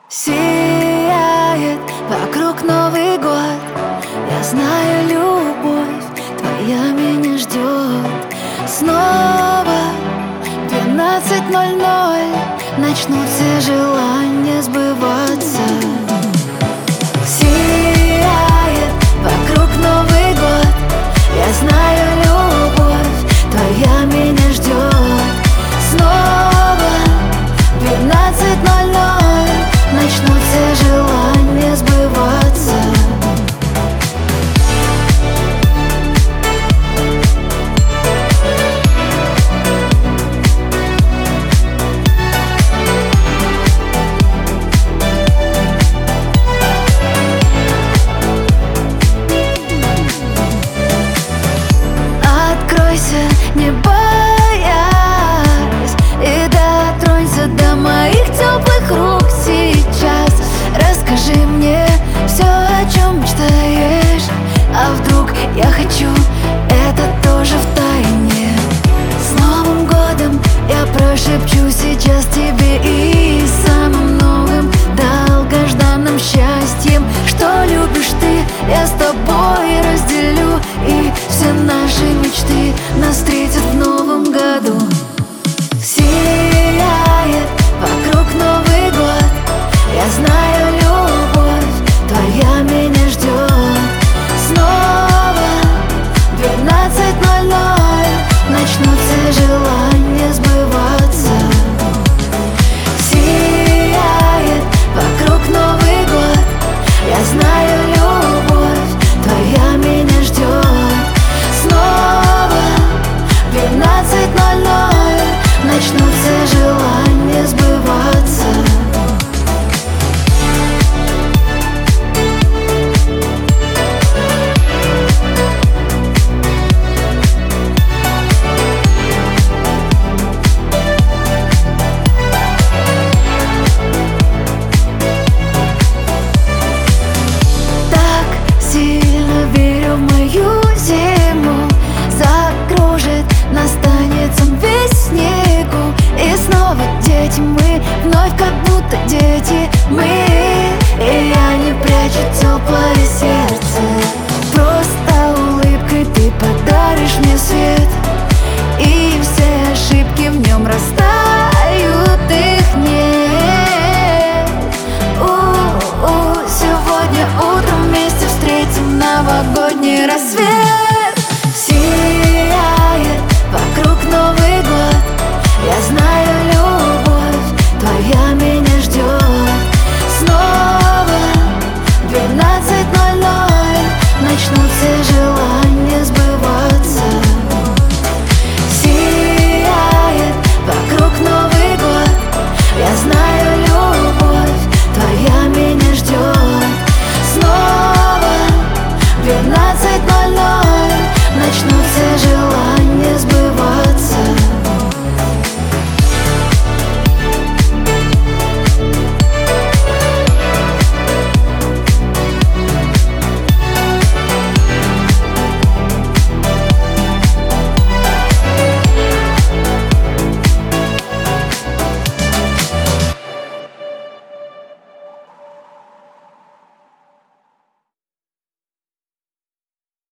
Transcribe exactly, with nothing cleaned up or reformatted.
Сияет вокруг Новый год. Я знаю, любовь твоя меня ждет. Снова двенадцать ноль ноль, начнут все желания сбываться. Сияет вокруг Новый год. Я знаю, любовь твоя меня ждет. Снова двенадцать ноль ноль, начнут все желания сбываться. Откройся, не боясь, и дотронься до моих теплых рук сейчас. Расскажи мне все, о чем мечтаешь. А вдруг я хочу это тоже втайне? С Новым годом я прошепчу сейчас тебе и самым новым долгожданным счастьем, что любишь ты, я с тобой разделю. И все наши мечты нас встретят в Новом году. Сияет вокруг Новый год. Я знаю, любовь твоя меня ждет. Снова двенадцать ноль ноль, начнут все желания сбываться. Сияет вокруг Новый год. Я знаю, любовь твоя меня ждет. Снова двенадцать ноль ноль, начнут все желания сбываться. Сильно верю в мою зиму, закружит, настанет сам весь снегу. И снова дети мы, вновь как будто дети мы. И я не прячу теплое сердце, просто улыбкой ты подаришь мне свет. И все ошибки в нем растают, их нет. У-у, сегодня утром вместе встретим новогодний рассвет. Сияет вокруг Новый год. Я знаю, любовь твоя меня ждет. Снова